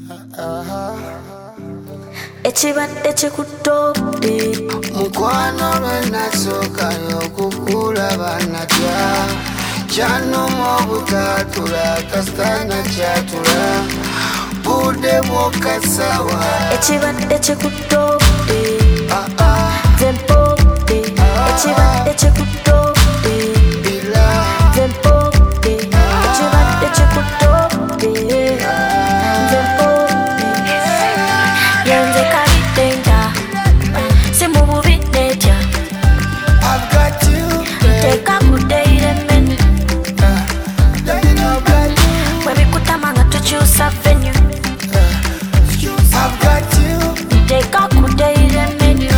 Ekibadde kikutobde mukwano lwe nasookayo okukulaba natya kyanuma obutatula kasitana kyatula budde bwokasawa ekibadde kikutobde nze mpobde ekibadde kikutobde nze mpobde ekibadde kikutobde nze mpobde yenze kabitenda simububidetya teka kudeire menu webikutama nga tukyusa venue teka kudeire menu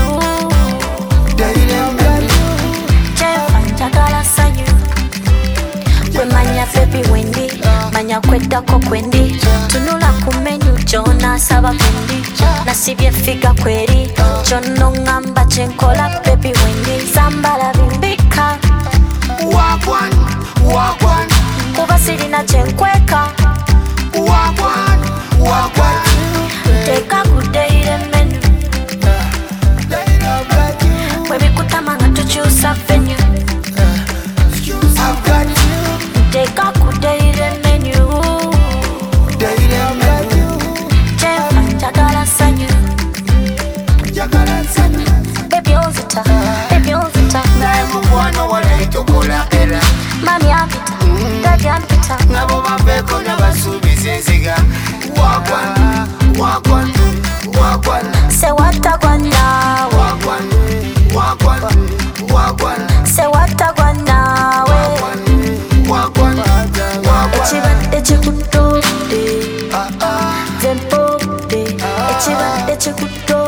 kyefa njagala sanyu kwemanya bebi wendi manya kweddako kwendi tunula ku menu gyonasaba kwendi nasibye figa kweri kyonoŋŋamba kyenkola bebi wendi sambala bimbika kuba sirina kyenkweka teka kudeire menu webikutama nga tukyusa venue teka kudeire menu kyefa njagala sanyu bebi onzita bebi onzita naye mukwano waleetokola era mami ampita dadi ampita nabo baveeko nabasuubiza enziga sewatagwa naawe sewatagwa naawe ekibadde kikutobde nze mpobde ekibadde kikutobde